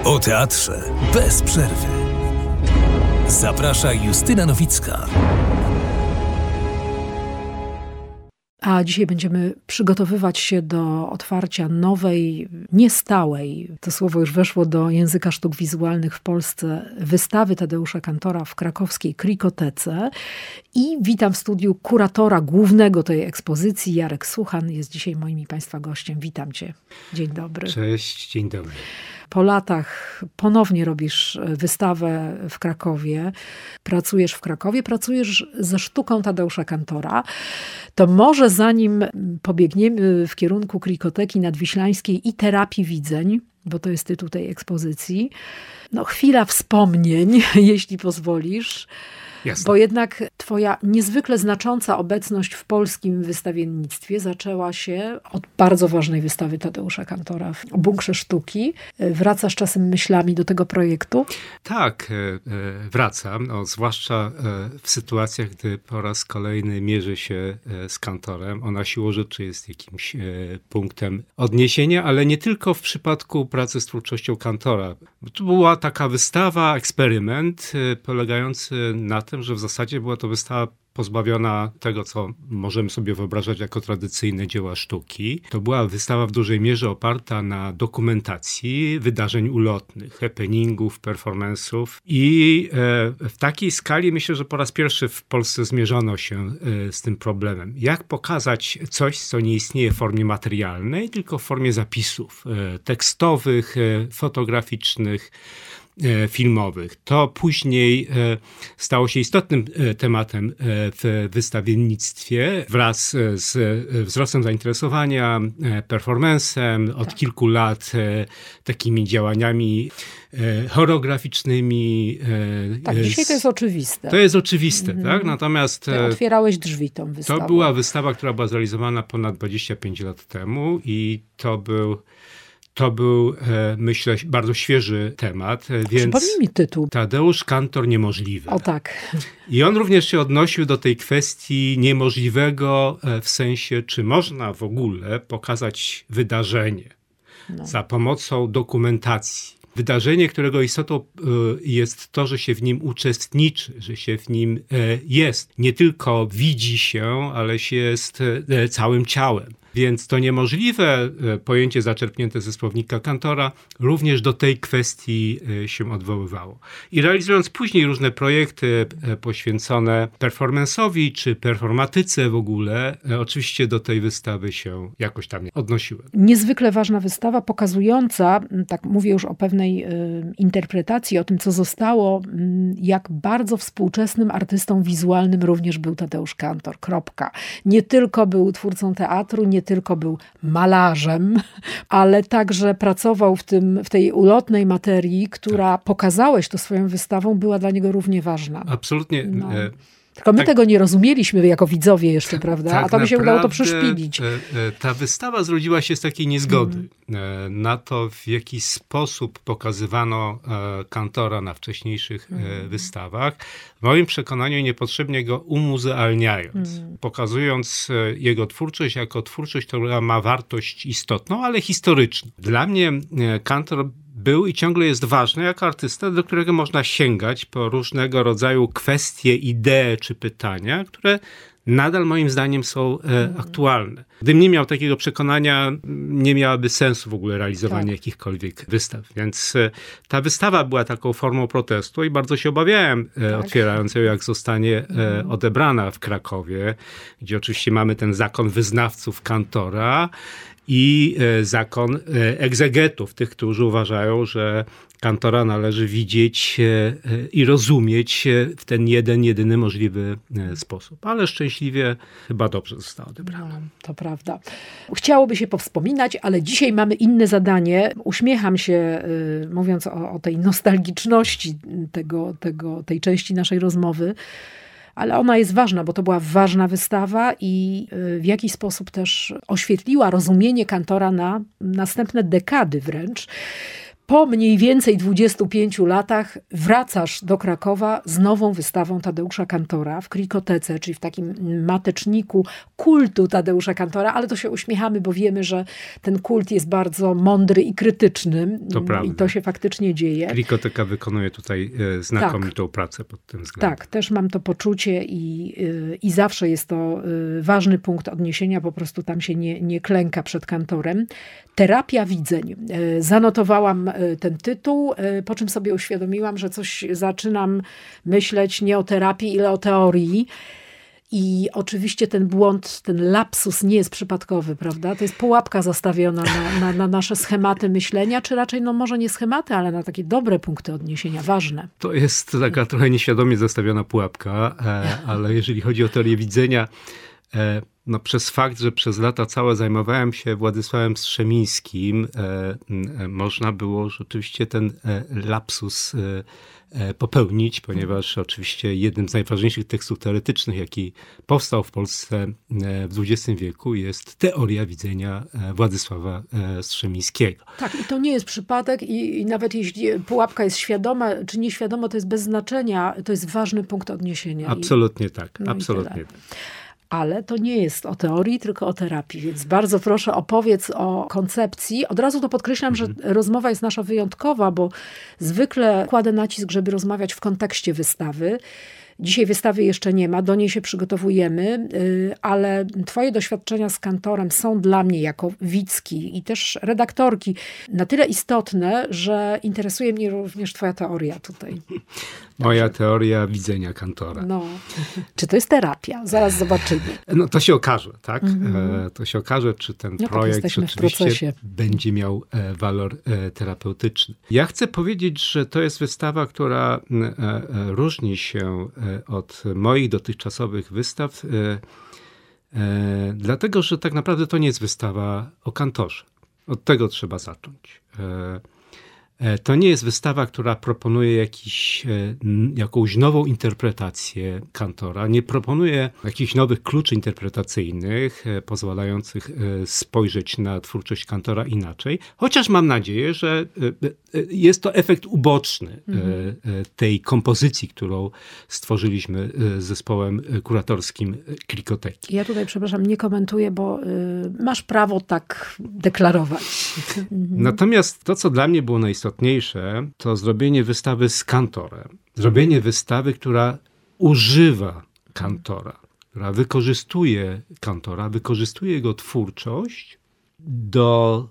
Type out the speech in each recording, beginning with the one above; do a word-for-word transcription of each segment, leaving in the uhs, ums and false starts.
O teatrze bez przerwy. Zaprasza Justyna Nowicka. A dzisiaj będziemy przygotowywać się do otwarcia nowej, niestałej, to słowo już weszło do języka sztuk wizualnych w Polsce, wystawy Tadeusza Kantora w krakowskiej Krikotece. I witam w studiu kuratora głównego tej ekspozycji, Jarek Suchan, jest dzisiaj moim i Państwa gościem. Witam Cię. Dzień dobry. Cześć, dzień dobry. Po latach ponownie robisz wystawę w Krakowie. Pracujesz w Krakowie, pracujesz ze sztuką Tadeusza Kantora. To może zanim pobiegniemy w kierunku Krikoteki Nadwiślańskiej i terapii widzeń, bo to jest tytuł tej ekspozycji, no chwila wspomnień, jeśli pozwolisz. Jasne. Bo jednak twoja niezwykle znacząca obecność w polskim wystawiennictwie zaczęła się od bardzo ważnej wystawy Tadeusza Kantora w Bunkrze Sztuki. Wracasz czasem myślami do tego projektu? Tak, wracam. No, zwłaszcza w sytuacjach, gdy po raz kolejny mierzy się z Kantorem. Ona siłą rzeczy jest jakimś punktem odniesienia, ale nie tylko w przypadku pracy z twórczością Kantora. To była taka wystawa, eksperyment polegający na tym, że w zasadzie była to wystawa pozbawiona tego, co możemy sobie wyobrażać jako tradycyjne dzieła sztuki. To była wystawa w dużej mierze oparta na dokumentacji wydarzeń ulotnych, happeningów, performance'ów i w takiej skali myślę, że po raz pierwszy w Polsce zmierzono się z tym problemem. Jak pokazać coś, co nie istnieje w formie materialnej, tylko w formie zapisów tekstowych, fotograficznych, filmowych. To później stało się istotnym tematem w wystawiennictwie wraz z wzrostem zainteresowania performancem, od tak. kilku lat takimi działaniami choreograficznymi. Tak, dzisiaj to jest oczywiste. To jest oczywiste, mm. tak? Natomiast Ty otwierałeś drzwi tą wystawą. To była wystawa, która była zrealizowana ponad dwadzieścia pięć lat temu i to był To był, myślę, bardzo świeży temat, więc przypomnij mi tytuł. Tadeusz Kantor niemożliwy. O tak. I on również się odnosił do tej kwestii niemożliwego w sensie, czy można w ogóle pokazać wydarzenie no. za pomocą dokumentacji. Wydarzenie, którego istotą jest to, że się w nim uczestniczy, że się w nim jest. Nie tylko widzi się, ale się jest całym ciałem. Więc to niemożliwe pojęcie zaczerpnięte ze słownika Kantora również do tej kwestii się odwoływało. I realizując później różne projekty poświęcone performance'owi czy performatyce w ogóle, oczywiście do tej wystawy się jakoś tam odnosiłem. Niezwykle ważna wystawa pokazująca, tak mówię już o pewnej y, interpretacji, o tym co zostało, y, jak bardzo współczesnym artystą wizualnym również był Tadeusz Kantor. Kropka. Nie tylko był twórcą teatru, nie tylko był malarzem, ale także pracował w, tym, w tej ulotnej materii, która, tak. pokazałeś to swoją wystawą, była dla niego równie ważna. Absolutnie. No. E, Tylko my tak, tego nie rozumieliśmy jako widzowie jeszcze, prawda? Tak, A to mi się udało to przeszpilić. Ta wystawa zrodziła się z takiej niezgody mm. na to, w jaki sposób pokazywano Kantora na wcześniejszych mm. wystawach. W moim przekonaniu niepotrzebnie go umuzealniając, mm. pokazując jego twórczość jako twórczość, która ma wartość istotną, ale historyczną. Dla mnie Kantor był i ciągle jest ważny jako artysta, do którego można sięgać po różnego rodzaju kwestie, idee czy pytania, które nadal moim zdaniem są e, aktualne. Gdybym nie miał takiego przekonania, nie miałaby sensu w ogóle realizowanie tak. jakichkolwiek wystaw. Więc e, ta wystawa była taką formą protestu i bardzo się obawiałem, e, tak. otwierając ją, jak zostanie e, odebrana w Krakowie, gdzie oczywiście mamy ten zakon wyznawców Kantora i zakon egzegetów, tych, którzy uważają, że Kantora należy widzieć i rozumieć w ten jeden, jedyny możliwy sposób. Ale szczęśliwie chyba dobrze zostało odebrane. No, to prawda. Chciałoby się powspominać, ale dzisiaj mamy inne zadanie. Uśmiecham się, mówiąc o, o tej nostalgiczności tego, tego, tej części naszej rozmowy. Ale ona jest ważna, bo to była ważna wystawa i w jakiś sposób też oświetliła rozumienie Kantora na następne dekady wręcz. Po mniej więcej dwudziestu pięciu latach wracasz do Krakowa z nową wystawą Tadeusza Kantora w Krikotece, czyli w takim mateczniku kultu Tadeusza Kantora, ale to się uśmiechamy, bo wiemy, że ten kult jest bardzo mądry i krytyczny. To prawda. I to się faktycznie dzieje. Krikoteka wykonuje tutaj e, znakomitą tak. pracę pod tym względem. Tak, też mam to poczucie i, y, i zawsze jest to y, ważny punkt odniesienia, po prostu tam się nie, nie klęka przed Kantorem. Terapia widzeń. Y, zanotowałam y, ten tytuł, y, po czym sobie uświadomiłam, że coś zaczynam myśleć nie o terapii, ile o teorii. I oczywiście ten błąd, ten lapsus nie jest przypadkowy, prawda? To jest pułapka zastawiona na, na, na nasze schematy myślenia, czy raczej, no może nie schematy, ale na takie dobre punkty odniesienia, ważne. To jest taka trochę nieświadomie zastawiona pułapka, e, ale jeżeli chodzi o teorię widzenia, e, no przez fakt, że przez lata całe zajmowałem się Władysławem Strzemińskim, e, e, można było rzeczywiście ten e, lapsus e, popełnić, ponieważ oczywiście jednym z najważniejszych tekstów teoretycznych, jaki powstał w Polsce w dwudziestym wieku, jest teoria widzenia Władysława Strzemińskiego. Tak, i to nie jest przypadek i, i nawet jeśli pułapka jest świadoma, czy nieświadoma, to jest bez znaczenia, to jest ważny punkt odniesienia. Absolutnie I, tak, no absolutnie tak. Ale to nie jest o teorii, tylko o terapii, więc bardzo proszę opowiedz o koncepcji. Od razu to podkreślam, mhm. że rozmowa jest nasza wyjątkowa, bo zwykle kładę nacisk, żeby rozmawiać w kontekście wystawy. Dzisiaj wystawy jeszcze nie ma, do niej się przygotowujemy, ale twoje doświadczenia z Kantorem są dla mnie jako widzki i też redaktorki na tyle istotne, że interesuje mnie również twoja teoria tutaj. Moja Także. teoria widzenia Kantora. No. Czy to jest terapia? Zaraz zobaczymy. No to się okaże, tak? Mm-hmm. To się okaże, czy ten no projekt tak, rzeczywiście będzie miał walor terapeutyczny. Ja chcę powiedzieć, że to jest wystawa, która różni się od moich dotychczasowych wystaw, dlatego, że tak naprawdę to nie jest wystawa o Kantorze. Od tego trzeba zacząć. To nie jest wystawa, która proponuje jakiś, jakąś nową interpretację Kantora. Nie proponuje jakichś nowych kluczy interpretacyjnych, pozwalających spojrzeć na twórczość Kantora inaczej. Chociaż mam nadzieję, że jest to efekt uboczny mhm. tej kompozycji, którą stworzyliśmy z zespołem kuratorskim Krikoteki. Ja tutaj, przepraszam, nie komentuję, bo masz prawo tak deklarować. Mhm. Natomiast to, co dla mnie było najistotniejsze, to zrobienie wystawy z Kantorem. Zrobienie wystawy, która używa Kantora, która wykorzystuje Kantora, wykorzystuje jego twórczość do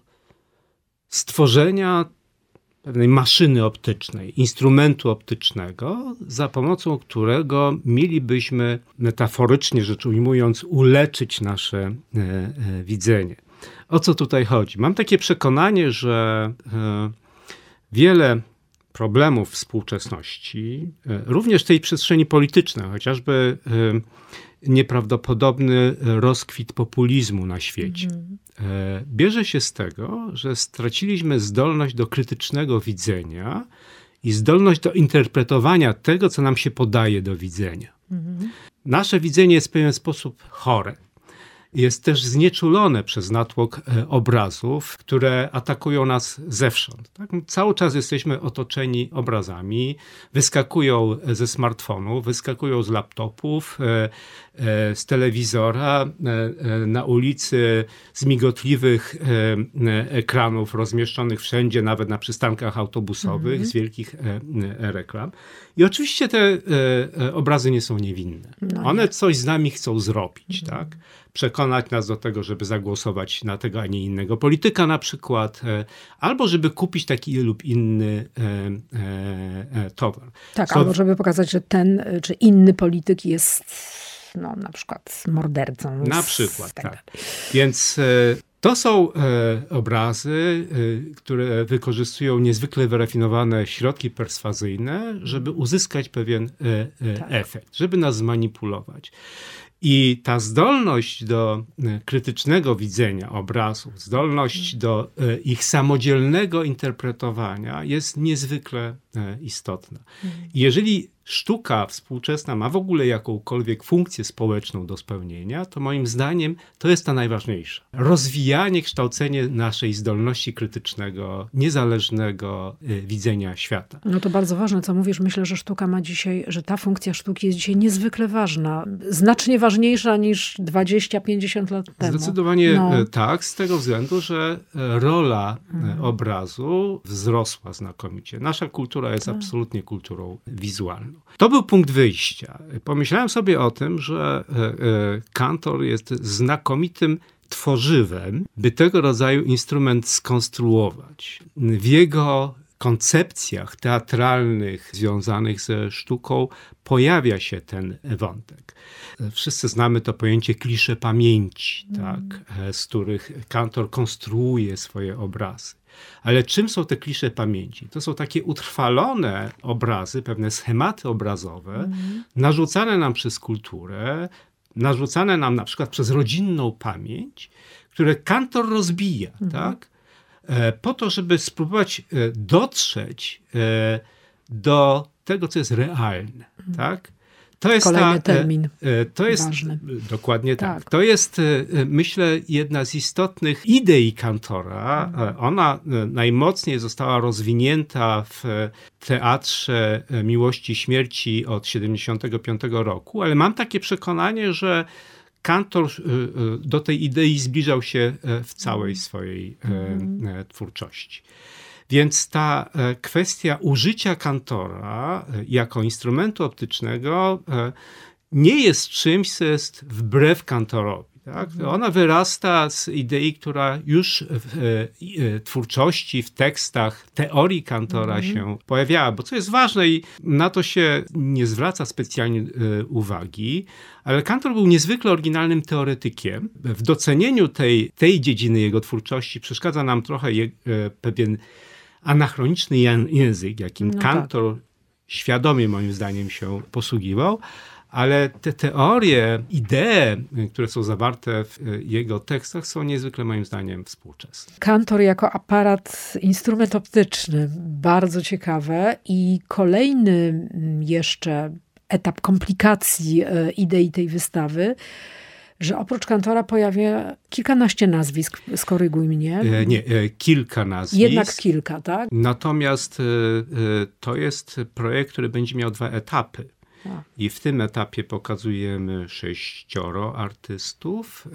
stworzenia pewnej maszyny optycznej, instrumentu optycznego, za pomocą którego mielibyśmy, metaforycznie rzecz ujmując, uleczyć nasze e, e, widzenie. O co tutaj chodzi? Mam takie przekonanie, że e, wiele problemów współczesności, e, również tej przestrzeni politycznej, chociażby e, nieprawdopodobny rozkwit populizmu na świecie, mm. e, bierze się z tego, że straciliśmy zdolność do krytycznego widzenia i zdolność do interpretowania tego, co nam się podaje do widzenia. Mm. Nasze widzenie jest w pewien sposób chore. Jest też znieczulone przez natłok obrazów, które atakują nas zewsząd. Tak? Cały czas jesteśmy otoczeni obrazami, wyskakują ze smartfonów, wyskakują z laptopów, z telewizora, na ulicy, z migotliwych ekranów rozmieszczonych wszędzie, nawet na przystankach autobusowych, mm-hmm. z wielkich reklam. I oczywiście te obrazy nie są niewinne. No One nie. coś z nami chcą zrobić, mm-hmm. tak? Przekonać nas do tego, żeby zagłosować na tego, a nie innego polityka na przykład, albo żeby kupić taki lub inny e, e, towar. Tak, so, albo żeby pokazać, że ten czy inny polityk jest no, na przykład mordercą. Na przykład, tak. tak. Więc e, to są e, obrazy, e, które wykorzystują niezwykle wyrafinowane środki perswazyjne, żeby uzyskać pewien e, e, tak. efekt, żeby nas zmanipulować. I ta zdolność do krytycznego widzenia obrazów, zdolność do ich samodzielnego interpretowania jest niezwykle istotna. I jeżeli sztuka współczesna ma w ogóle jakąkolwiek funkcję społeczną do spełnienia, to moim zdaniem to jest ta najważniejsza. Rozwijanie, kształcenie naszej zdolności krytycznego, niezależnego y, widzenia świata. No to bardzo ważne, co mówisz. Myślę, że sztuka ma dzisiaj, że ta funkcja sztuki jest dzisiaj niezwykle ważna. Znacznie ważniejsza niż dwadzieścia pięćdziesiąt lat temu. Zdecydowanie no. tak, z tego względu, że rola Mhm. obrazu wzrosła znakomicie. Nasza kultura jest tak. absolutnie kulturą wizualną. To był punkt wyjścia. Pomyślałem sobie o tym, że kantor jest znakomitym tworzywem, by tego rodzaju instrument skonstruować. W jego koncepcjach teatralnych związanych ze sztuką pojawia się ten wątek. Wszyscy znamy to pojęcie klisze pamięci, mm. tak, z których kantor konstruuje swoje obrazy. Ale czym są te klisze pamięci? To są takie utrwalone obrazy, pewne schematy obrazowe, mm. narzucane nam przez kulturę, narzucane nam na przykład przez rodzinną pamięć, które kantor rozbija, mm. tak? E, po to, żeby spróbować e, dotrzeć e, do tego, co jest realne, mm. tak? To jest Kolejny ta, termin e, to jest, ważny. Dokładnie tak. tak. To jest, e, myślę, jedna z istotnych idei kantora. Mm. Ona najmocniej została rozwinięta w Teatrze Miłości i Śmierci od siedemdziesiątego piątego roku, ale mam takie przekonanie, że kantor do tej idei zbliżał się w całej swojej mm. twórczości. Więc ta kwestia użycia kantora jako instrumentu optycznego nie jest czymś, co jest wbrew kantorowi. Tak? Ona wyrasta z idei, która już w twórczości, w tekstach, teorii kantora mm. się pojawiała. Bo co jest ważne i na to się nie zwraca specjalnie uwagi, ale kantor był niezwykle oryginalnym teoretykiem. W docenieniu tej, tej dziedziny jego twórczości przeszkadza nam trochę je, pewien anachroniczny język, jakim no kantor tak. świadomie moim zdaniem się posługiwał. Ale te teorie, idee, które są zawarte w jego tekstach, są niezwykle moim zdaniem współczesne. Kantor jako aparat, instrument optyczny, bardzo ciekawe. I kolejny jeszcze etap komplikacji idei tej wystawy, że oprócz kantora pojawia kilkanaście nazwisk, skoryguj mnie. E, nie, e, kilka nazwisk. Jednak kilka, tak? Natomiast e, to jest projekt, który będzie miał dwa etapy. A. I w tym etapie pokazujemy sześcioro artystów,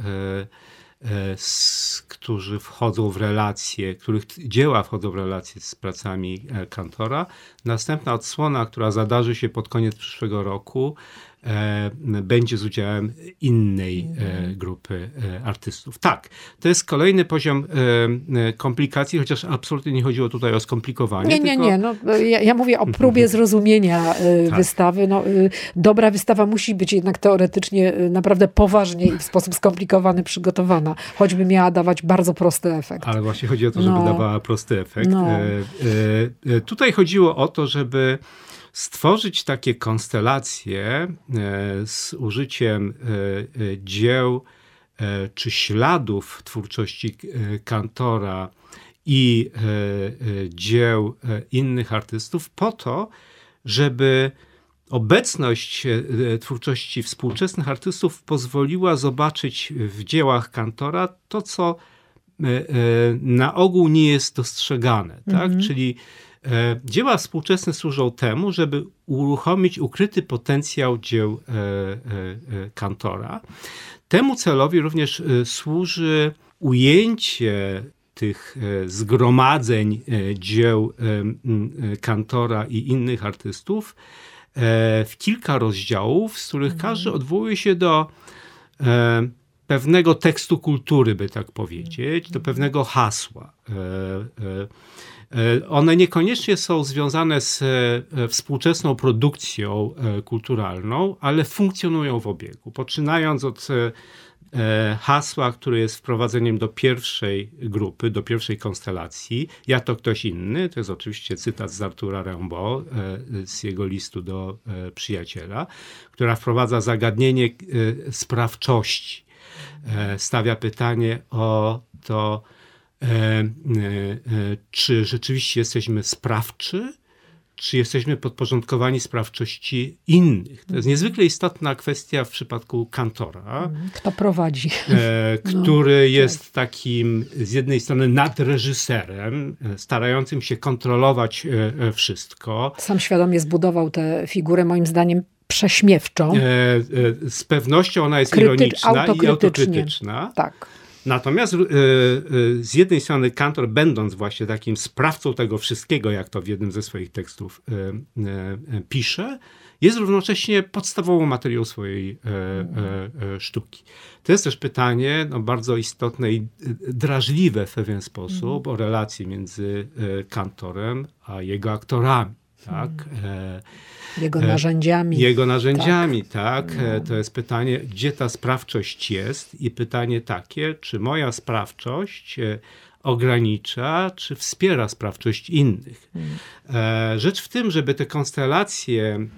e, e, z, którzy wchodzą w relacje, których dzieła wchodzą w relacje z pracami kantora. Następna odsłona, która zadarzy się pod koniec przyszłego roku, e, będzie z udziałem innej e, grupy e, artystów. Tak, to jest kolejny poziom e, komplikacji, chociaż absolutnie nie chodziło tutaj o skomplikowanie. Nie, nie, tylko... nie. No, ja, ja mówię o próbie zrozumienia e, tak. wystawy. No, e, dobra wystawa musi być jednak teoretycznie e, naprawdę poważnie i w sposób skomplikowany przygotowana, choćby miała dawać bardzo prosty efekt. Ale właśnie chodzi o to, żeby no. dawała prosty efekt. No. E, e, tutaj chodziło o to, żeby stworzyć takie konstelacje e, z użyciem e, dzieł e, czy śladów twórczości e, kantora i e, e, dzieł e, innych artystów po to, żeby obecność e, twórczości współczesnych artystów pozwoliła zobaczyć w dziełach kantora to, co e, e, na ogół nie jest dostrzegane. Tak? Mm-hmm. Czyli dzieła współczesne służą temu, żeby uruchomić ukryty potencjał dzieł e, e, kantora. Temu celowi również służy ujęcie tych zgromadzeń dzieł kantora i innych artystów w kilka rozdziałów, z których mhm. każdy odwołuje się do e, pewnego tekstu kultury, by tak powiedzieć, mhm. do pewnego hasła. E, e, One niekoniecznie są związane z współczesną produkcją kulturalną, ale funkcjonują w obiegu. Poczynając od hasła, które jest wprowadzeniem do pierwszej grupy, do pierwszej konstelacji. Ja to ktoś inny, to jest oczywiście cytat z Artura Rimbaud, z jego listu do przyjaciela, która wprowadza zagadnienie sprawczości. Stawia pytanie o to, E, e, czy rzeczywiście jesteśmy sprawczy, czy jesteśmy podporządkowani sprawczości innych. To jest niezwykle istotna kwestia w przypadku kantora. Kto prowadzi. E, który no, jest tak. takim z jednej strony nadreżyserem, starającym się kontrolować e, wszystko. Sam świadomie zbudował tę figurę, moim zdaniem, prześmiewczą. E, e, z pewnością ona jest Kryty- ironiczna i autokrytyczna. Tak. Natomiast e, e, z jednej strony kantor, będąc właśnie takim sprawcą tego wszystkiego, jak to w jednym ze swoich tekstów e, e, pisze, jest równocześnie podstawową materią swojej e, e, e, sztuki. To jest też pytanie no, bardzo istotne i drażliwe w pewien sposób mm. o relacji między e, kantorem a jego aktorami. Tak? E, Jego narzędziami. Jego narzędziami, tak. tak. No. To jest pytanie, gdzie ta sprawczość jest i pytanie takie, czy moja sprawczość ogranicza, czy wspiera sprawczość innych. Hmm. Rzecz w tym, żeby te konstelacje,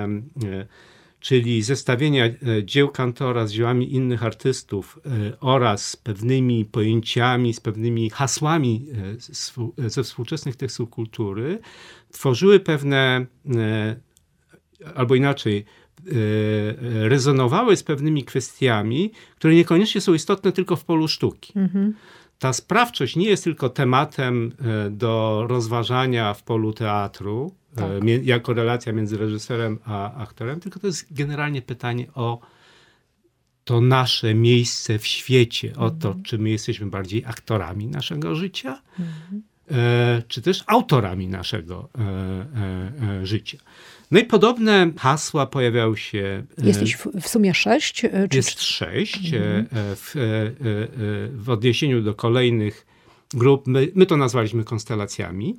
czyli zestawienia dzieł kantora z dziełami innych artystów oraz z pewnymi pojęciami, z pewnymi hasłami ze współczesnych tekstów kultury, tworzyły pewne, albo inaczej, rezonowały z pewnymi kwestiami, które niekoniecznie są istotne tylko w polu sztuki. Mhm. Ta sprawczość nie jest tylko tematem do rozważania w polu teatru, tak. jako relacja między reżyserem a aktorem, tylko to jest generalnie pytanie o to nasze miejsce w świecie, o to, czy my jesteśmy bardziej aktorami naszego życia, mhm. e, czy też autorami naszego e, e, e, życia. No i podobne hasła pojawiały się... Jest ich w, w sumie sześć? Czy... Jest sześć. Mhm. W, w odniesieniu do kolejnych grup, my, my to nazwaliśmy konstelacjami.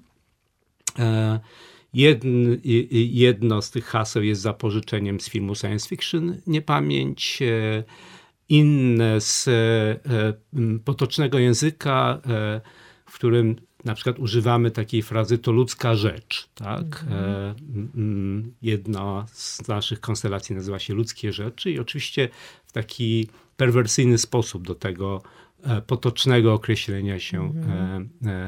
Jedno, jedno z tych haseł jest zapożyczeniem z filmu science fiction Niepamięć. Inne z potocznego języka, w którym na przykład używamy takiej frazy to ludzka rzecz. Tak? Mhm. Jedna z naszych konstelacji nazywa się ludzkie rzeczy i oczywiście w taki perwersyjny sposób do tego potocznego określenia się mhm.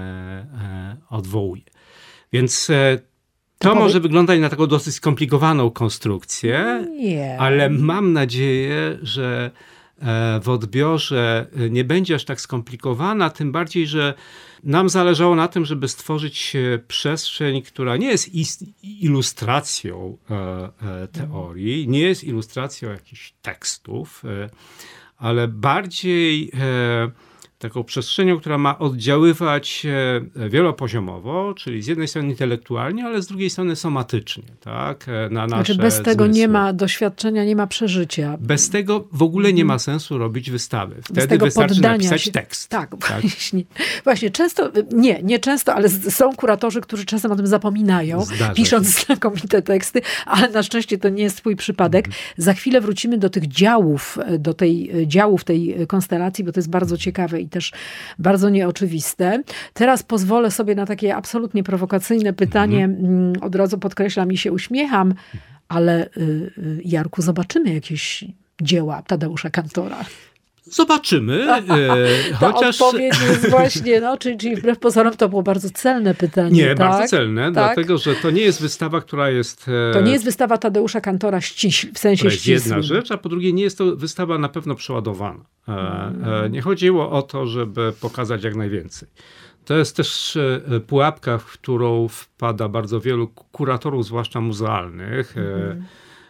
odwołuje. Więc to, to może powie... wyglądać na taką dosyć skomplikowaną konstrukcję, nie. ale mam nadzieję, że w odbiorze nie będzie aż tak skomplikowana, tym bardziej, że nam zależało na tym, żeby stworzyć przestrzeń, która nie jest ilustracją teorii, nie jest ilustracją jakichś tekstów, ale bardziej taką przestrzenią, która ma oddziaływać wielopoziomowo, czyli z jednej strony intelektualnie, ale z drugiej strony somatycznie, tak? Na nasze znaczy bez tego zmysły. Nie ma doświadczenia, nie ma przeżycia. Bez tego w ogóle mm. nie ma sensu robić wystawy. Wtedy wystarczy napisać się... tekst. Tak, tak, właśnie. Właśnie często, nie, nie często, ale są kuratorzy, którzy czasem o tym zapominają, Zdarza pisząc się. znakomite teksty, ale na szczęście to nie jest twój przypadek. Mm. Za chwilę wrócimy do tych działów, do tej działów tej konstelacji, bo to jest bardzo ciekawe i też bardzo nieoczywiste. Teraz pozwolę sobie na takie absolutnie prowokacyjne pytanie. Mm-hmm. Od razu podkreślam i się uśmiecham, ale Jarku, zobaczymy jakieś dzieła Tadeusza Kantora. Zobaczymy. E, Ta chociaż... odpowiedź jest właśnie, no, czyli, czyli wbrew pozorom to było bardzo celne pytanie. Nie, tak? bardzo celne, tak? Dlatego, że to nie jest wystawa, która jest... To nie jest wystawa Tadeusza Kantora ściśl, w sensie to jest ścisłym. jedna rzecz, a po drugie nie jest to wystawa na pewno przeładowana. E, e, nie chodziło o to, żeby pokazać jak najwięcej. To jest też pułapka, w którą wpada bardzo wielu kuratorów, zwłaszcza muzealnych, mm.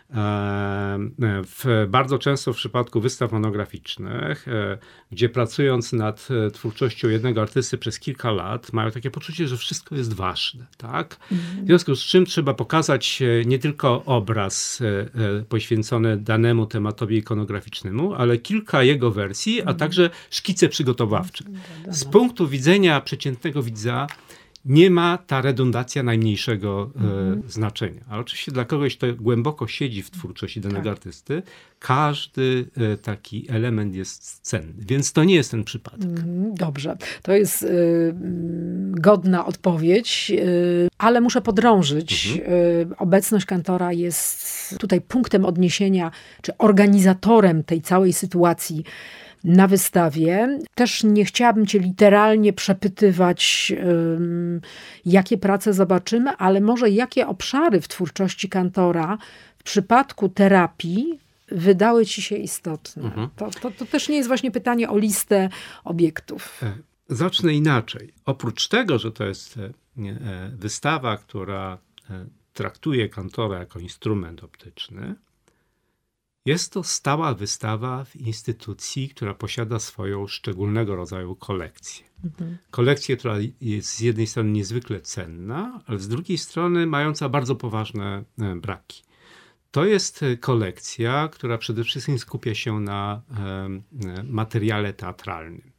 W, bardzo często w przypadku wystaw monograficznych, gdzie pracując nad twórczością jednego artysty przez kilka lat, mają takie poczucie, że wszystko jest ważne. Tak? W związku z czym trzeba pokazać nie tylko obraz poświęcony danemu tematowi ikonograficznemu, ale kilka jego wersji, a także szkice przygotowawcze. Z punktu widzenia przeciętnego widza nie ma ta redundacja najmniejszego mm. e, znaczenia. Ale oczywiście dla kogoś, kto głęboko siedzi w twórczości danego tak. artysty, każdy e, taki element jest cenny. Więc to nie jest ten przypadek. Mm, dobrze. To jest y, godna odpowiedź, y, ale muszę podrążyć. Mhm. Y, obecność Kantora jest tutaj punktem odniesienia, czy organizatorem tej całej sytuacji na wystawie. Też nie chciałabym cię literalnie przepytywać, um, jakie prace zobaczymy, ale może jakie obszary w twórczości Kantora w przypadku terapii wydały ci się istotne. Mhm. To, to, to też nie jest właśnie pytanie o listę obiektów. Zacznę inaczej. Oprócz tego, że to jest wystawa, która traktuje Kantora jako instrument optyczny, jest to stała wystawa w instytucji, która posiada swoją szczególnego rodzaju kolekcję. Mhm. Kolekcję, która jest z jednej strony niezwykle cenna, ale z drugiej strony mająca bardzo poważne braki. To jest kolekcja, która przede wszystkim skupia się na materiale teatralnym.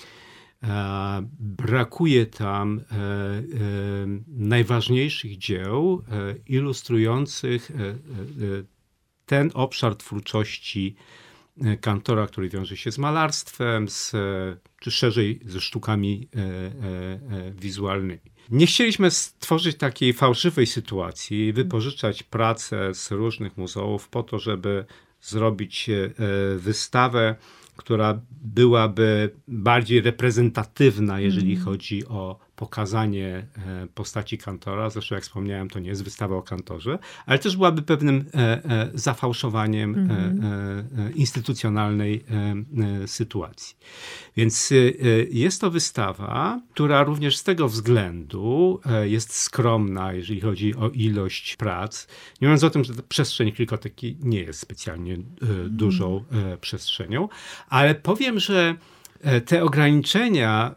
Brakuje tam najważniejszych dzieł ilustrujących ten obszar twórczości Kantora, który wiąże się z malarstwem, z, czy szerzej ze sztukami wizualnymi. Nie chcieliśmy stworzyć takiej fałszywej sytuacji, wypożyczać prace z różnych muzeów po to, żeby zrobić wystawę, która byłaby bardziej reprezentatywna, jeżeli mm. chodzi o pokazanie postaci Kantora. Zresztą, jak wspomniałem, to nie jest wystawa o Kantorze, ale też byłaby pewnym zafałszowaniem mm. instytucjonalnej sytuacji. Więc jest to wystawa, która również z tego względu jest skromna, jeżeli chodzi o ilość prac. Nie mówiąc o tym, że ta przestrzeń Klikoteki nie jest specjalnie dużą mm. przestrzenią, ale powiem, że te ograniczenia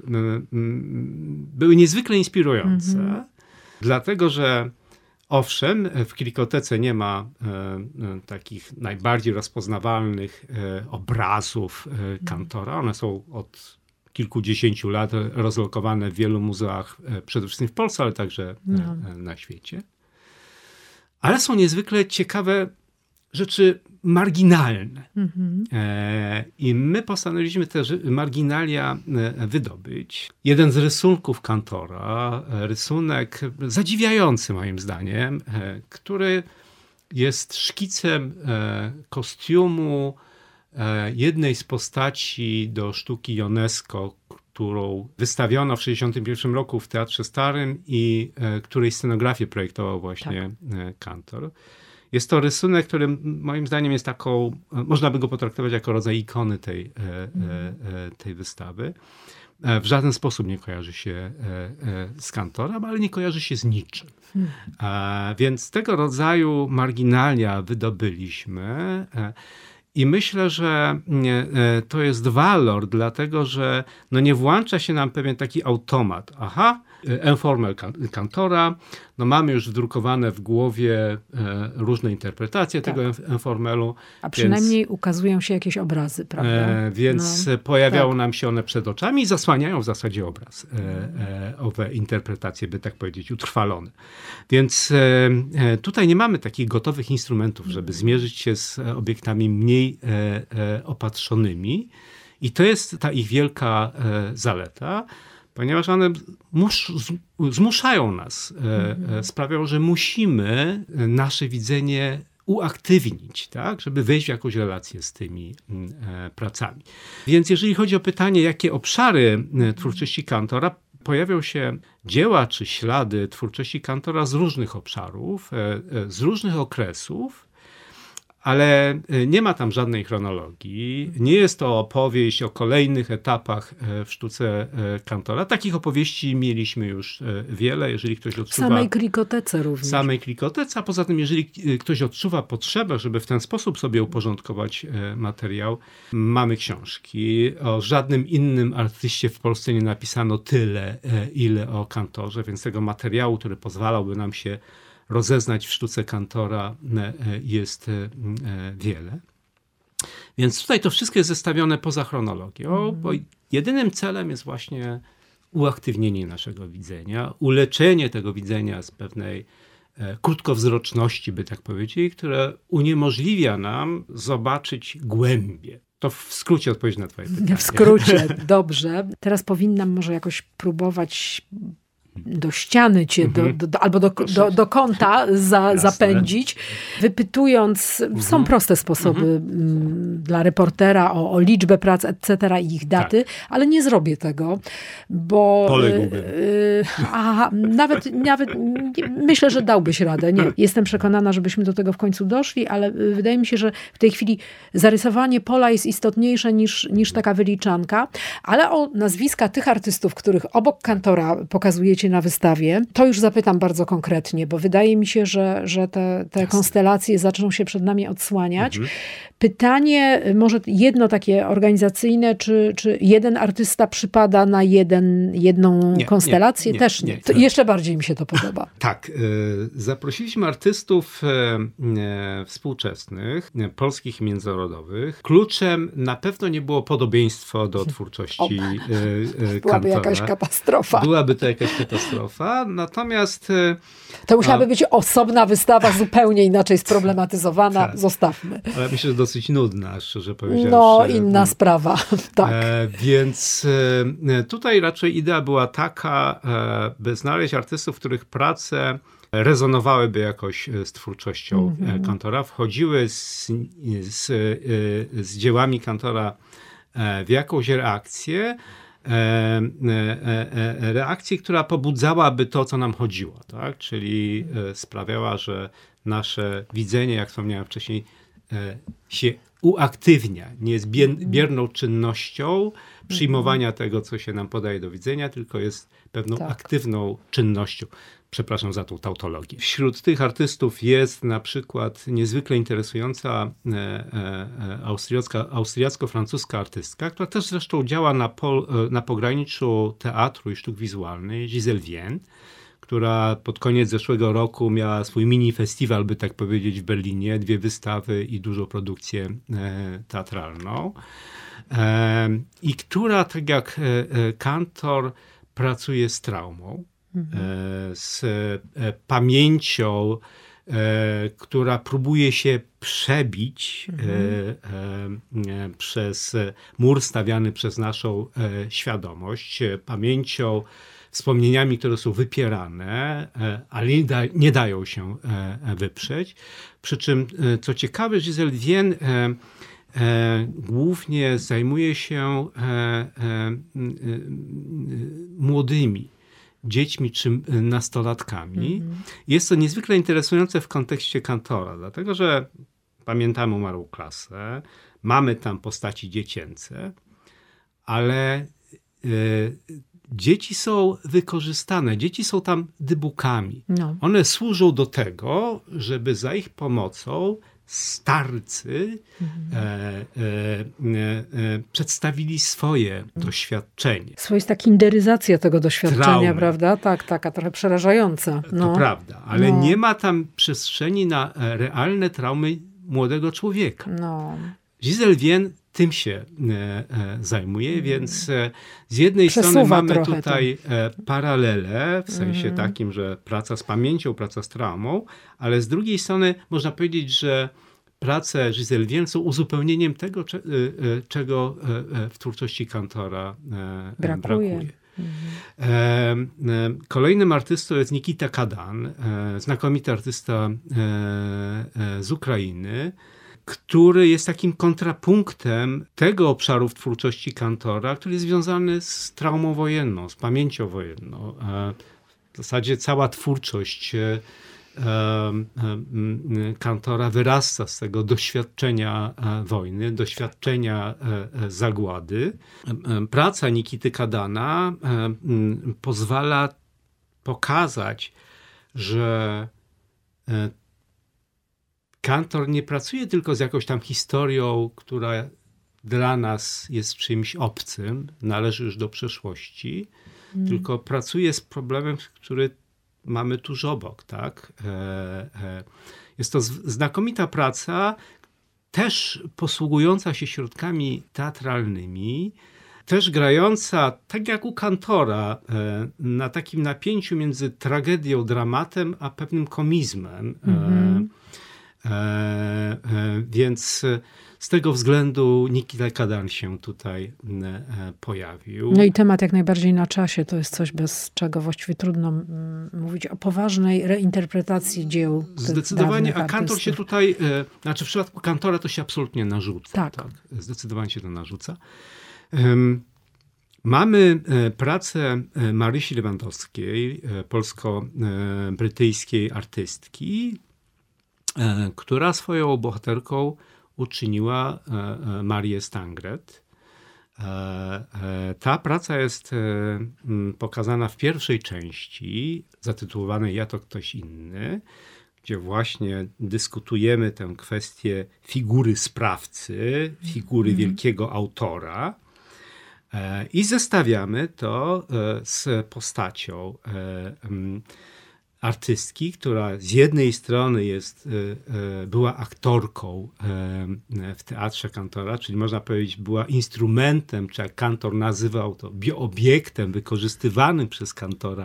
były niezwykle inspirujące, mm-hmm. dlatego że owszem, w Klikotece nie ma takich najbardziej rozpoznawalnych obrazów Kantora. One są od kilkudziesięciu lat rozlokowane w wielu muzeach, przede wszystkim w Polsce, ale także no. na świecie. Ale są niezwykle ciekawe rzeczy marginalne. Mm-hmm. E, I my postanowiliśmy te marginalia wydobyć. Jeden z rysunków Kantora, rysunek zadziwiający moim zdaniem, e, który jest szkicem e, kostiumu e, jednej z postaci do sztuki UNESCO, którą wystawiono w tysiąc dziewięćset sześćdziesiątym pierwszym roku w Teatrze Starym i e, której scenografię projektował właśnie tak. Kantor. Jest to rysunek, który moim zdaniem jest taką, można by go potraktować jako rodzaj ikony tej, tej wystawy. W żaden sposób nie kojarzy się z Kantorem, ale nie kojarzy się z niczym. Hmm. Więc tego rodzaju marginalia wydobyliśmy. I myślę, że to jest walor, dlatego że no nie włącza się nam pewien taki automat. Aha, informel Kantora, no mamy już wdrukowane w głowie różne interpretacje tak. tego informelu. A przynajmniej więc, ukazują się jakieś obrazy, prawda? E, więc no, pojawiają tak. nam się one przed oczami i zasłaniają w zasadzie obraz. E, e, owe interpretacje, by tak powiedzieć, utrwalone. Więc e, tutaj nie mamy takich gotowych instrumentów, żeby zmierzyć się z obiektami mniej e, e, opatrzonymi. I to jest ta ich wielka e, zaleta, ponieważ one mus, zmuszają nas, mm-hmm. sprawiają, że musimy nasze widzenie uaktywnić, tak, żeby wejść w jakąś relację z tymi e, pracami. Więc jeżeli chodzi o pytanie, jakie obszary twórczości Kantora, pojawią się dzieła czy ślady twórczości Kantora z różnych obszarów, e, e, z różnych okresów, ale nie ma tam żadnej chronologii. Nie jest to opowieść o kolejnych etapach w sztuce Kantora. Takich opowieści mieliśmy już wiele. Jeżeli ktoś odczuwa... W samej Klikotece również. W samej Klikotece, a poza tym, jeżeli ktoś odczuwa potrzebę, żeby w ten sposób sobie uporządkować materiał, mamy książki. O żadnym innym artyście w Polsce nie napisano tyle, ile o Kantorze, więc tego materiału, który pozwalałby nam się rozeznać w sztuce Kantora, jest wiele. Więc tutaj to wszystko jest zestawione poza chronologią, mm. bo jedynym celem jest właśnie uaktywnienie naszego widzenia, uleczenie tego widzenia z pewnej krótkowzroczności, by tak powiedzieć, które uniemożliwia nam zobaczyć głębie. To w skrócie odpowiedź na twoje pytanie. W skrócie, dobrze. Teraz powinnam może jakoś próbować do ściany cię, mhm. do, do, albo do, do, do kąta za, zapędzić, wypytując, mhm. są proste sposoby mhm. dla reportera o, o liczbę prac, et cetera i ich daty, tak. ale nie zrobię tego, bo... Poległbym. Y, a, nawet, nawet myślę, że dałbyś radę. Nie, jestem przekonana, żebyśmy do tego w końcu doszli, ale wydaje mi się, że w tej chwili zarysowanie pola jest istotniejsze niż, niż taka wyliczanka, ale o nazwiska tych artystów, których obok Kantora pokazujecie na wystawie, to już zapytam bardzo konkretnie, bo wydaje mi się, że, że te, te konstelacje zaczną się przed nami odsłaniać. Mhm. Pytanie, może jedno takie organizacyjne, czy, czy jeden artysta przypada na jeden, jedną nie, konstelację? Nie, nie, Też nie. nie. To jeszcze bardziej mi się to podoba. Tak. Y, zaprosiliśmy artystów y, y, współczesnych, y, polskich i międzynarodowych. Kluczem na pewno nie było podobieństwo do twórczości y, y, Byłaby Kantora. jakaś katastrofa. Byłaby to jakaś katastrofa. Natomiast... Y, to musiałaby a, być osobna wystawa, zupełnie inaczej sproblematyzowana. Tak. Zostawmy. Ale myślę, że dosyć nudna, szczerze powiedziawszy. No, inna sprawa, tak. E, więc e, tutaj raczej idea była taka, e, by znaleźć artystów, których prace rezonowałyby jakoś z twórczością mm-hmm. Kantora, wchodziły z, z, z dziełami Kantora w jakąś reakcję, reakcję, która pobudzałaby to, co nam chodziło, tak? Czyli sprawiała, że nasze widzenie, jak wspomniałem wcześniej, się uaktywnia. Nie jest bierną czynnością przyjmowania tego, co się nam podaje do widzenia, tylko jest pewną tak. aktywną czynnością. Przepraszam za tą tautologię. Wśród tych artystów jest na przykład niezwykle interesująca e, e, austriacka, austriacko-francuska artystka, która też zresztą działa na, pol, na pograniczu teatru i sztuk wizualnych, Gisèle Vienne, która pod koniec zeszłego roku miała swój mini festiwal, by tak powiedzieć, w Berlinie, dwie wystawy i dużą produkcję e, teatralną. E, I która, tak jak e, Kantor, pracuje z traumą, mhm. e, z e, pamięcią, e, która próbuje się przebić mhm. e, e, przez mur stawiany przez naszą e, świadomość, e, pamięcią, wspomnieniami, które są wypierane, ale nie, da, nie dają się wyprzeć. Przy czym, co ciekawe, Gisèle Vienne e, e, głównie zajmuje się e, e, młodymi dziećmi czy nastolatkami. Mm-hmm. Jest to niezwykle interesujące w kontekście Kantora, dlatego że pamiętamy umarłą klasę, mamy tam postaci dziecięce, ale e, dzieci są wykorzystane, dzieci są tam dybukami. No. One służą do tego, żeby za ich pomocą starcy mhm. e, e, e, przedstawili swoje doświadczenie. Swoista kinderyzacja tego doświadczenia, Traumy. Prawda? Tak, taka trochę przerażająca. No. To prawda, ale no. nie ma tam przestrzeni na realne traumy młodego człowieka. No. Gisèle Vienne tym się e, e, zajmuje, mm. więc e, z jednej Przesuwa strony mamy tutaj e, paralele, w sensie mm. takim, że praca z pamięcią, praca z traumą, ale z drugiej strony można powiedzieć, że prace Gisèle Vienne są uzupełnieniem tego, cze, e, czego e, w twórczości Kantora e, brakuje. brakuje. Mm. E, kolejnym artystą jest Nikita Kadan, e, znakomity artysta e, e, z Ukrainy, który jest takim kontrapunktem tego obszaru w twórczości Kantora, który jest związany z traumą wojenną, z pamięcią wojenną. W zasadzie cała twórczość Kantora wyrasta z tego doświadczenia wojny, doświadczenia zagłady. Praca Nikity Kadana pozwala pokazać, że Kantor nie pracuje tylko z jakąś tam historią, która dla nas jest czymś obcym, należy już do przeszłości, mm. tylko pracuje z problemem, który mamy tuż obok. Tak? E, e, jest to z, znakomita praca, też posługująca się środkami teatralnymi, też grająca, tak jak u Kantora, e, na takim napięciu między tragedią, dramatem, a pewnym komizmem. Mm-hmm. E, E, e, więc z tego względu Nikita Kadan się tutaj pojawił. No i temat jak najbardziej na czasie. To jest coś, bez czego właściwie trudno mm, mówić o poważnej reinterpretacji dzieł. Zdecydowanie, a Kantor się tutaj, znaczy w przypadku Kantora to się absolutnie narzuca. Tak. tak. Zdecydowanie się to narzuca. Um, Mamy pracę Marysi Lewandowskiej, polsko-brytyjskiej artystki, która swoją bohaterką uczyniła Marię Stangret. Ta praca jest pokazana w pierwszej części, zatytułowanej Ja to ktoś inny, gdzie właśnie dyskutujemy tę kwestię figury sprawcy, figury mm. wielkiego autora. I zestawiamy to z postacią artystki, która z jednej strony jest, była aktorką w teatrze Kantora, czyli można powiedzieć była instrumentem, czy jak Kantor nazywał to, obiektem wykorzystywanym przez Kantora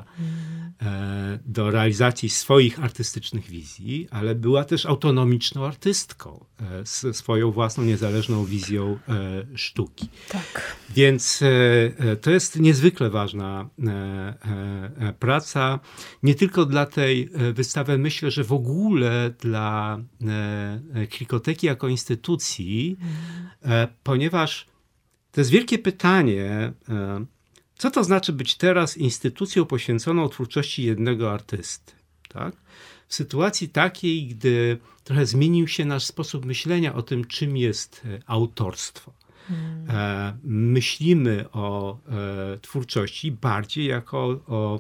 do realizacji swoich artystycznych wizji, ale była też autonomiczną artystką z swoją własną niezależną wizją sztuki. Tak. Więc to jest niezwykle ważna praca, nie tylko dla tej wystawy, myślę, że w ogóle dla Klikoteki jako instytucji, mm. ponieważ to jest wielkie pytanie, co to znaczy być teraz instytucją poświęconą twórczości jednego artysty, tak? W sytuacji takiej, gdy trochę zmienił się nasz sposób myślenia o tym, czym jest autorstwo. Hmm. Myślimy o twórczości bardziej jako o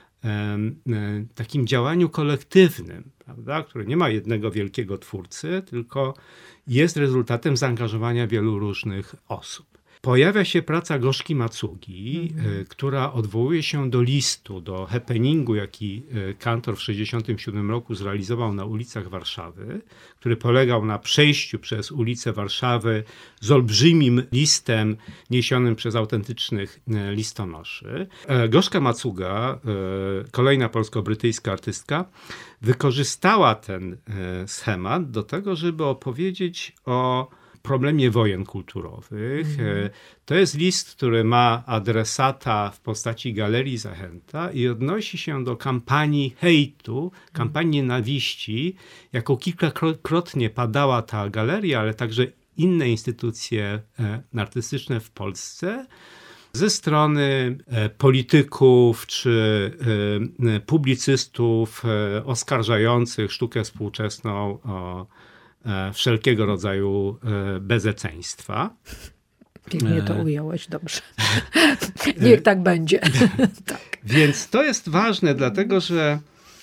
takim działaniu kolektywnym, prawda? Które nie ma jednego wielkiego twórcy, tylko jest rezultatem zaangażowania wielu różnych osób. Pojawia się praca Gorzki Macugi, mm-hmm. która odwołuje się do listu, do happeningu, jaki Kantor w tysiąc dziewięćset sześćdziesiątym siódmym roku zrealizował na ulicach Warszawy, który polegał na przejściu przez ulice Warszawy z olbrzymim listem niesionym przez autentycznych listonoszy. Gorzka Macuga, kolejna polsko-brytyjska artystka, wykorzystała ten schemat do tego, żeby opowiedzieć o problemie wojen kulturowych. Mm. To jest list, który ma adresata w postaci Galerii Zachęta i odnosi się do kampanii hejtu, kampanii nienawiści, jaką kilkakrotnie padała ta galeria, ale także inne instytucje artystyczne w Polsce ze strony polityków czy publicystów oskarżających sztukę współczesną o wszelkiego rodzaju bezeceństwa. Pięknie to ująłeś, dobrze. Niech tak będzie. Tak. Więc to jest ważne, dlatego że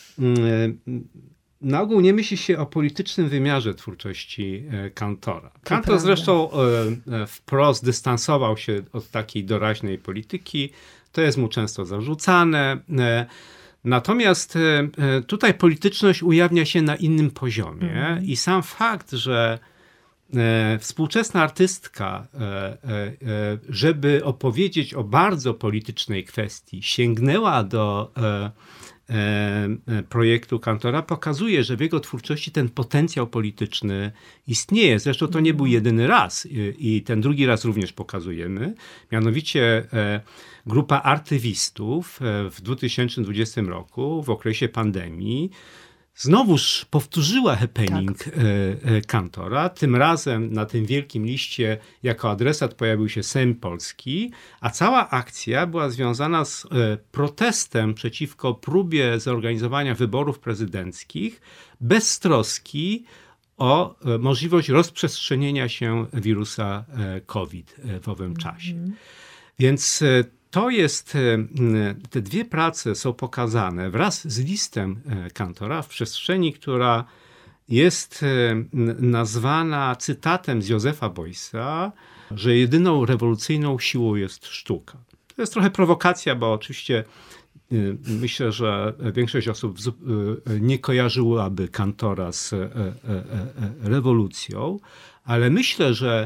na ogół nie myśli się o politycznym wymiarze twórczości Kantora. Kantor zresztą wprost dystansował się od takiej doraźnej polityki. To jest mu często zarzucane. Natomiast tutaj polityczność ujawnia się na innym poziomie mm. i sam fakt, że współczesna artystka, żeby opowiedzieć o bardzo politycznej kwestii, sięgnęła do projektu Kantora, pokazuje, że w jego twórczości ten potencjał polityczny istnieje. Zresztą to nie był jedyny raz i ten drugi raz również pokazujemy. Mianowicie grupa artywistów w dwa tysiące dwudziestym roku, w okresie pandemii, znowuż powtórzyła happening tak. Kantora. Tym razem na tym wielkim liście jako adresat pojawił się Sejm Polski, a cała akcja była związana z protestem przeciwko próbie zorganizowania wyborów prezydenckich bez troski o możliwość rozprzestrzenienia się wirusa COVID w owym czasie. Mm. Więc to jest, te dwie prace są pokazane wraz z listem Kantora w przestrzeni, która jest nazwana cytatem z Józefa Beuys'a, że jedyną rewolucyjną siłą jest sztuka. To jest trochę prowokacja, bo oczywiście myślę, że większość osób nie kojarzyłaby Kantora z rewolucją, ale myślę, że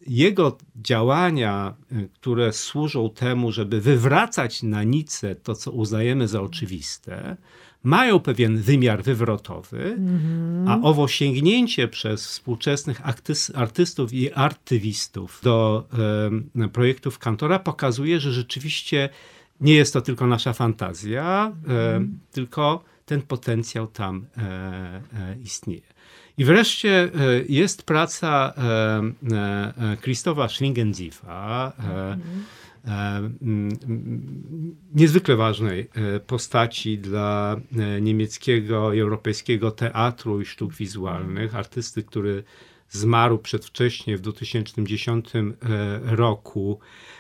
jego działania, które służą temu, żeby wywracać na nicę to, co uznajemy za oczywiste, mają pewien wymiar wywrotowy, mm-hmm. a owo sięgnięcie przez współczesnych artys- artystów i artywistów do e, projektów Kantora pokazuje, że rzeczywiście nie jest to tylko nasza fantazja, mm-hmm. e, tylko ten potencjał tam e, e, istnieje. I wreszcie jest praca Krzysztofa Schlingensieffa, niezwykle ważnej postaci dla niemieckiego i europejskiego teatru i sztuk wizualnych. Artysty, który zmarł przedwcześnie w dwa tysiące dziesiątym roku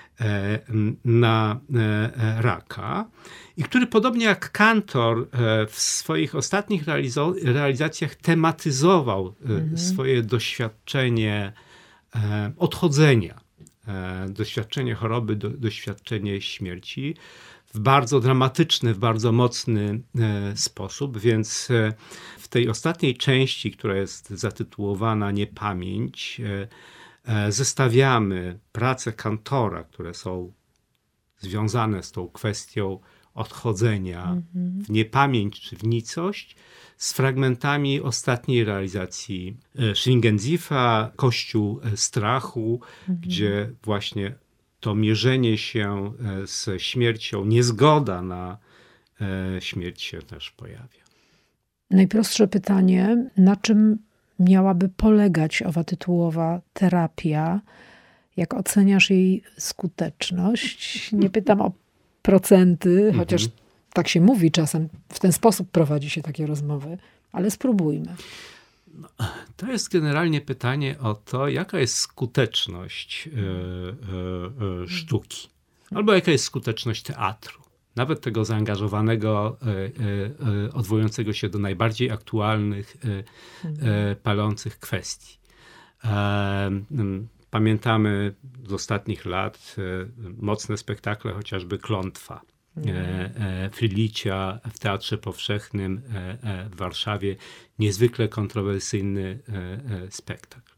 na raka i który podobnie jak Kantor w swoich ostatnich realizo- realizacjach tematyzował mhm. swoje doświadczenie odchodzenia, doświadczenie choroby, do, doświadczenie śmierci w bardzo dramatyczny, w bardzo mocny sposób, więc w tej ostatniej części, która jest zatytułowana Niepamięć, zestawiamy prace Kantora, które są związane z tą kwestią odchodzenia mm-hmm. w niepamięć czy w nicość, z fragmentami ostatniej realizacji Schlingensieffa, Kościół strachu, mm-hmm. gdzie właśnie to mierzenie się z śmiercią, niezgoda na śmierć się też pojawia. Najprostsze pytanie, na czym miałaby polegać owa tytułowa terapia? Jak oceniasz jej skuteczność? Nie pytam o procenty, mm-hmm. chociaż tak się mówi czasem, w ten sposób prowadzi się takie rozmowy, ale spróbujmy. No, to jest generalnie pytanie o to, jaka jest skuteczność y, y, y, sztuki, albo jaka jest skuteczność teatru. Nawet tego zaangażowanego, y, y, odwołującego się do najbardziej aktualnych, y, y, palących kwestii. Y, y, Pamiętamy z ostatnich lat y, mocne spektakle, chociażby Klątwa, mm. e, Frilicia w Teatrze Powszechnym e, e, w Warszawie. Niezwykle kontrowersyjny e, e, spektakl.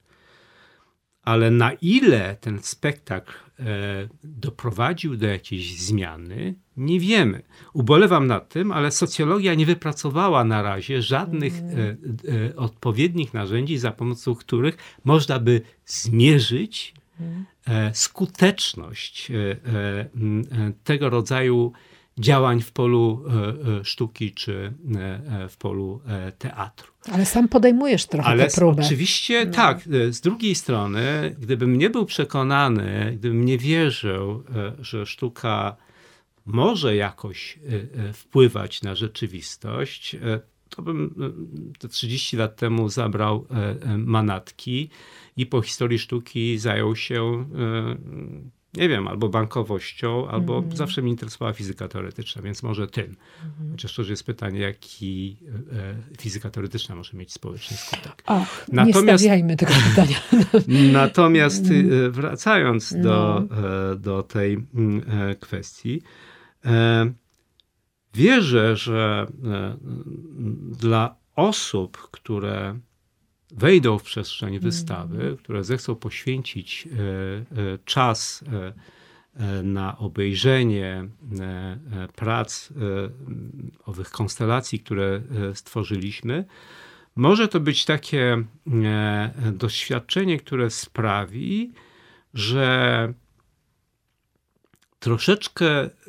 Ale na ile ten spektakl e, doprowadził do jakiejś zmiany, nie wiemy. Ubolewam nad tym, ale socjologia nie wypracowała na razie żadnych mm. e, e, odpowiednich narzędzi, za pomocą których można by zmierzyć mm. e, skuteczność e, e, tego rodzaju działań w polu e, sztuki czy e, w polu e, teatru. Ale sam podejmujesz trochę Ale tę próbę. Oczywiście no. tak. Z drugiej strony, gdybym nie był przekonany, gdybym nie wierzył, że sztuka może jakoś wpływać na rzeczywistość, to bym te trzydzieści lat temu zabrał manatki i po historii sztuki zajął się, nie wiem, albo bankowością, albo mm. zawsze mnie interesowała fizyka teoretyczna, więc może tym. Mm. Chociaż to już jest pytanie, jaki e, fizyka teoretyczna może mieć społeczny skutek. O, natomiast, nie stawiajmy tego pytania. Natomiast e, wracając no. do, e, do tej e, kwestii, e, wierzę, że e, dla osób, które wejdą w przestrzeń wystawy, mm. które zechcą poświęcić e, e, czas e, na obejrzenie e, prac e, owych konstelacji, które e, stworzyliśmy, może to być takie e, doświadczenie, które sprawi, że troszeczkę e, e,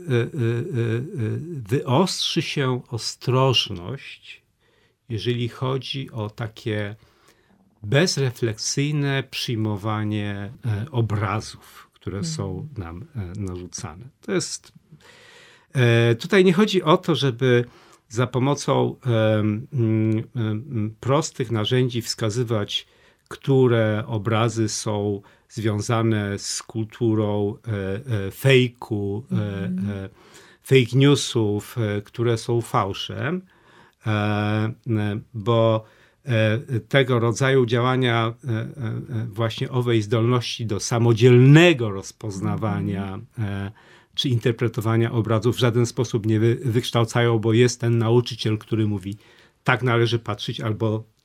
wyostrzy się ostrożność, jeżeli chodzi o takie bezrefleksyjne przyjmowanie e, obrazów, które mm. są nam e, narzucane. To jest, e, tutaj nie chodzi o to, żeby za pomocą e, m, m, prostych narzędzi wskazywać, które obrazy są związane z kulturą e, e, fejku, mm. e, e, fake newsów, e, które są fałszem, e, e, bo tego rodzaju działania, właśnie owej zdolności do samodzielnego rozpoznawania mm. czy interpretowania obrazów w żaden sposób nie wykształcają, bo jest ten nauczyciel, który mówi, tak należy patrzeć, albo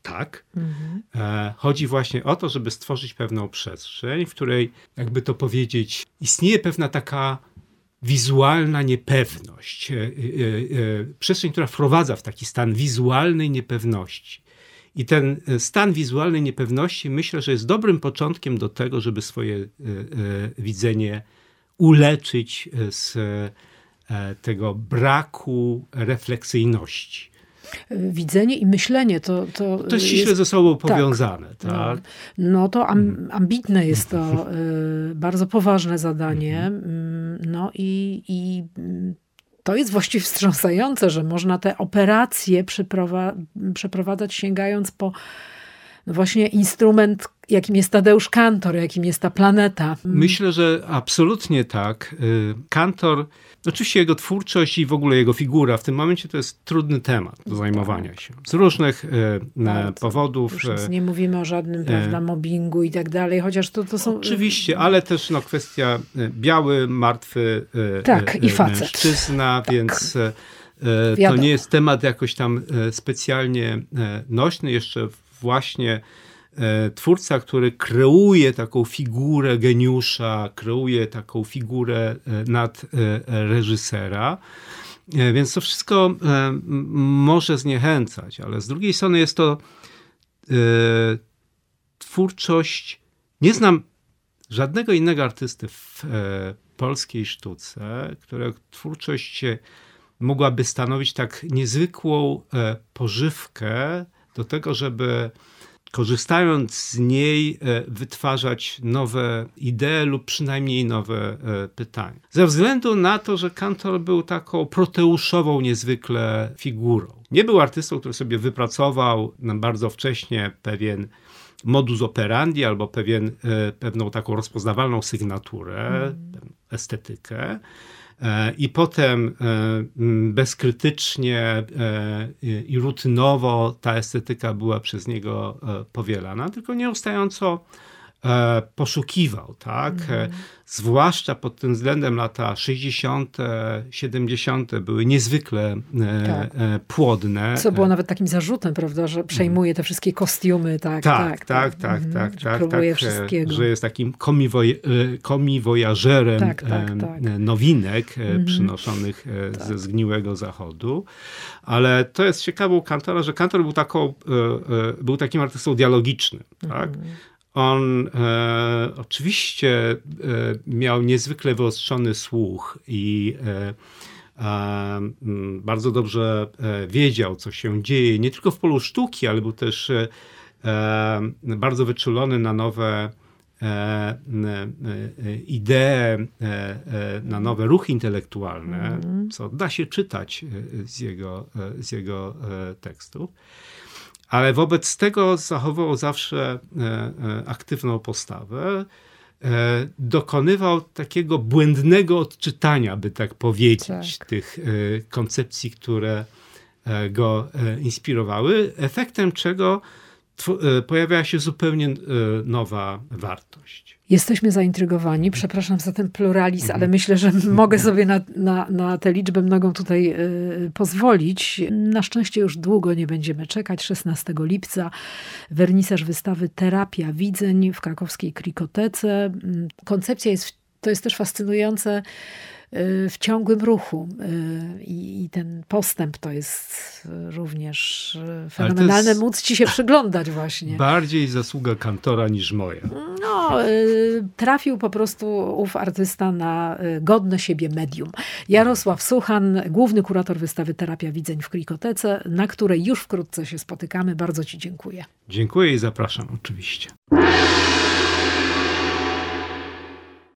Tak. Mhm. Chodzi właśnie o to, żeby stworzyć pewną przestrzeń, w której, jakby to powiedzieć, istnieje pewna taka wizualna niepewność. Przestrzeń, która wprowadza w taki stan wizualnej niepewności. I ten stan wizualnej niepewności, myślę, że jest dobrym początkiem do tego, żeby swoje widzenie uleczyć z tego braku refleksyjności. Widzenie i myślenie to... To, to jest ściśle ze sobą powiązane. Tak, tak? No, no to am, ambitne jest to, y, bardzo poważne zadanie. Y, no i, i to jest właściwie wstrząsające, że można te operacje przeprowa- przeprowadzać sięgając po no właśnie instrument, jakim jest Tadeusz Kantor, jakim jest ta planeta. Myślę, że absolutnie tak. Kantor, oczywiście jego twórczość i w ogóle jego figura w tym momencie to jest trudny temat do zajmowania tak. się. Z różnych Bardzo. powodów. Już nie mówimy o żadnym prawda, mobbingu i tak dalej, chociaż to, to są... Oczywiście, ale też no, kwestia biały, martwy tak, i facet. mężczyzna, tak. więc to Wiadomo. nie jest temat jakoś tam specjalnie nośny. Jeszcze właśnie twórca, który kreuje taką figurę geniusza, kreuje taką figurę nadreżysera. Więc to wszystko może zniechęcać, ale z drugiej strony jest to twórczość. Nie znam żadnego innego artysty w polskiej sztuce, którego twórczość mogłaby stanowić tak niezwykłą pożywkę do tego, żeby korzystając z niej wytwarzać nowe idee lub przynajmniej nowe pytania. Ze względu na to, że Kantor był taką proteuszową niezwykle figurą. Nie był artystą, który sobie wypracował bardzo wcześnie pewien modus operandi albo pewien, pewną taką rozpoznawalną sygnaturę, mm. estetykę. I potem bezkrytycznie i rutynowo ta estetyka była przez niego powielana, tylko nieustająco poszukiwał, tak? Mm. Zwłaszcza pod tym względem lata sześćdziesiąte, siedemdziesiąte były niezwykle tak. płodne. Co było nawet takim zarzutem, prawda, że przejmuje te wszystkie kostiumy, tak, tak, tak, tak, tak, mhm. tak, że tak, próbuje tak, wszystkiego. Że jest takim komiwoj, komiwojażerem tak, tak, tak. nowinek mhm. przynoszonych tak. ze zgniłego zachodu. Ale to jest ciekawą Kantora, że Kantor był taką, był takim artystą dialogicznym, tak? Mhm. On e, oczywiście e, miał niezwykle wyostrzony słuch i e, e, bardzo dobrze e, wiedział, co się dzieje, nie tylko w polu sztuki, ale był też e, bardzo wyczulony na nowe e, e, idee, e, na nowe ruchy intelektualne, mm. co da się czytać z jego, z jego e, tekstów. Ale wobec tego zachowywał zawsze aktywną postawę. Dokonywał takiego błędnego odczytania, by tak powiedzieć, tak. tych koncepcji, które go inspirowały, efektem czego pojawiała się zupełnie nowa wartość. Jesteśmy zaintrygowani. Przepraszam za ten pluralizm, ale myślę, że mogę sobie na, na, na tę liczbę mnogą tutaj y, pozwolić. Na szczęście już długo nie będziemy czekać. szesnastego lipca wernisaż wystawy Terapia Widzeń w krakowskiej Krikotece. Koncepcja jest, to jest też fascynujące, w ciągłym ruchu. I, i ten postęp to jest również fenomenalne. Jest móc ci się przyglądać właśnie. Bardziej zasługa Kantora niż moja. No, trafił po prostu ów artysta na godne siebie medium. Jarosław Suchan, główny kurator wystawy Terapia Widzeń w Krikotece, na której już wkrótce się spotykamy. Bardzo ci dziękuję. Dziękuję i zapraszam oczywiście.